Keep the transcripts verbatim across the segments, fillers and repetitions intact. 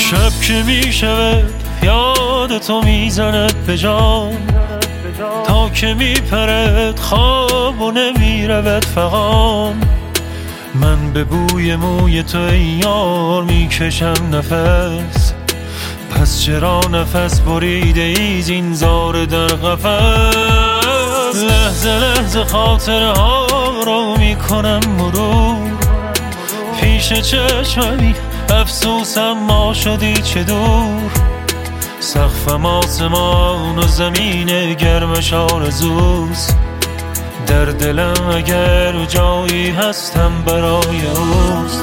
شب که میشود یاد تو میزند به جان، تا که میپرد خواب و نمیرود فغان. من به بوی موی تو ای یار میکشم نفس، پس چرا نفس بریده ای زین زار در قفس؟ لحظه لحظه خاطره ها رو میکنم مرور، پیش چشمی افسوسم ما شدی چه دور. سقفم آسمان و زمین گرمش آرزوست، در دلم اگر جایی هستم برای اوست.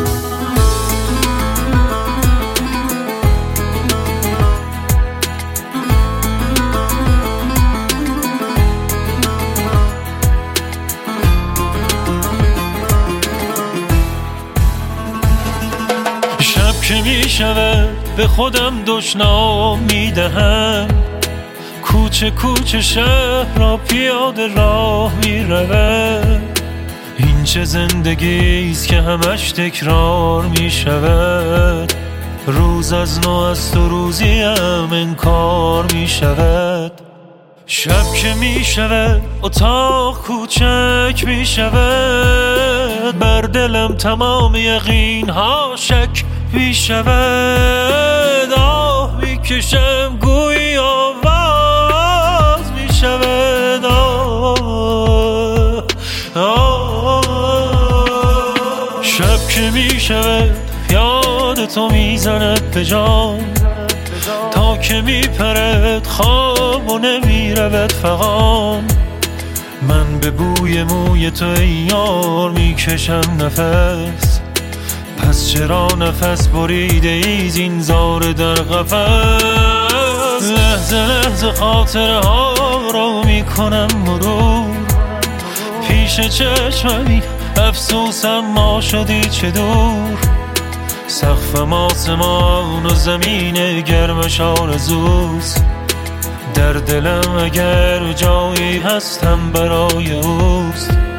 شب که می شود به خودم دشنام می دهم، کوچه کوچه شهر را پیاده راه می رود. این چه زندگیست که همش تکرار می شود، روز از نو است و روزی هم انکار می شود. شب که می شود اتاق کوچک می شود، بر دلم تمام یقین ها شک می شود. آه می کشم گویی آواز می شود. آه آه شب که می شود یاد تو می زند به جان، تا که می پرد خواب و نمی رود فغان. من به بوی موی تو ای یار می کشم نفس، پس چرا نفس بریده ای زین زار در قفس؟ لحظه لحظه خاطره ها رو می کنم مرور، پیش چشمی افسوسم ما شدی چه دور. سقفم آسمان و زمین گرمش آرزوست، در دلم اگر جایی هستم برای اوست.